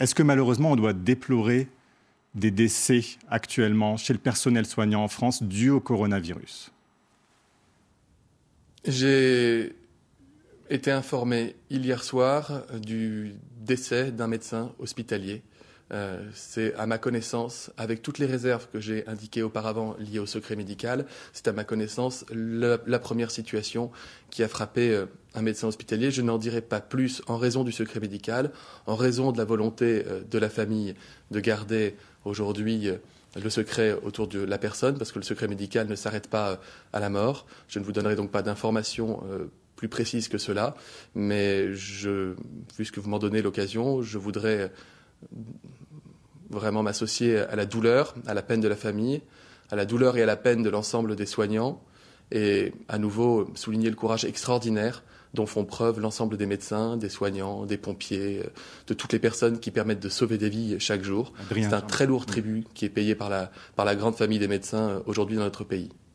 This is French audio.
Est-ce que malheureusement on doit déplorer des décès actuellement chez le personnel soignant en France dus au coronavirus? J'ai été informé hier soir du décès d'un médecin hospitalier. C'est à ma connaissance, avec toutes les réserves que j'ai indiquées auparavant liées au secret médical, c'est à ma connaissance la première situation qui a frappé un médecin hospitalier. Je n'en dirai pas plus en raison du secret médical, en raison de la volonté de la famille de garder aujourd'hui le secret autour de la personne, parce que le secret médical ne s'arrête pas à la mort. Je ne vous donnerai donc pas d'informations plus précises que cela, mais puisque vous m'en donnez l'occasion, je voudrais vraiment m'associer à la douleur, à la peine de la famille, à la douleur et à la peine de l'ensemble des soignants, et à nouveau souligner le courage extraordinaire dont font preuve l'ensemble des médecins, des soignants, des pompiers, de toutes les personnes qui permettent de sauver des vies chaque jour. C'est un très lourd tribut qui est payé par la grande famille des médecins aujourd'hui dans notre pays.